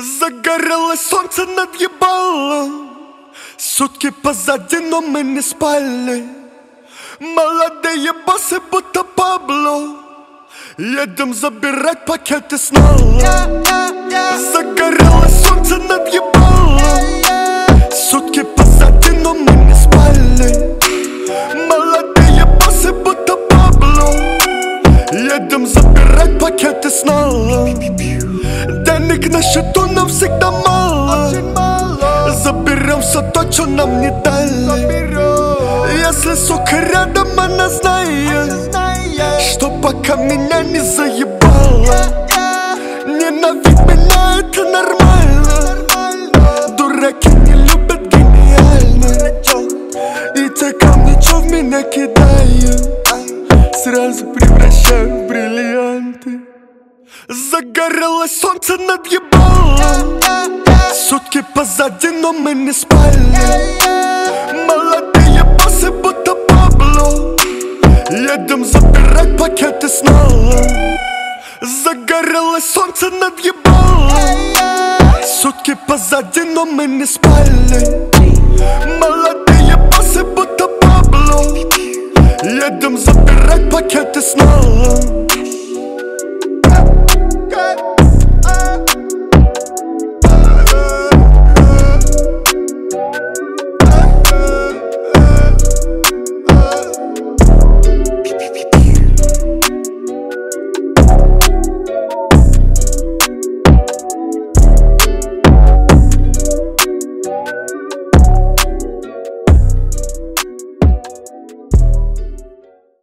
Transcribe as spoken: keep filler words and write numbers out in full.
Загорелось солнце над ебалом. Сутки позади, но мы не спали. Молодые боссы, будто Пабло. Едем забирать пакеты снова. Загорелось солнце над ебалом. Сутки позади, но мы не спали. Молодые боссы, будто Пабло. Едем забирать пакеты снова. Денег на счету нам всегда мало. Заберем все то, что нам не дали. Если, сука, рядом, она знает, что пока меня не заебала. Ненавидь меня, это нормально. Дураки не любят гениально. И те камни, что в меня кидают, сразу превращаю в бриллианты. Загорелось солнце над ебалом. Сутки позади, но мы не спали. Молодые боссы, будто Пабло. Едем забирать пакеты снова. Загорелось солнце над ебалом. Сутки позади, но мы не спали. Молодые боссы, будто Пабло. Едем забирать пакеты снова.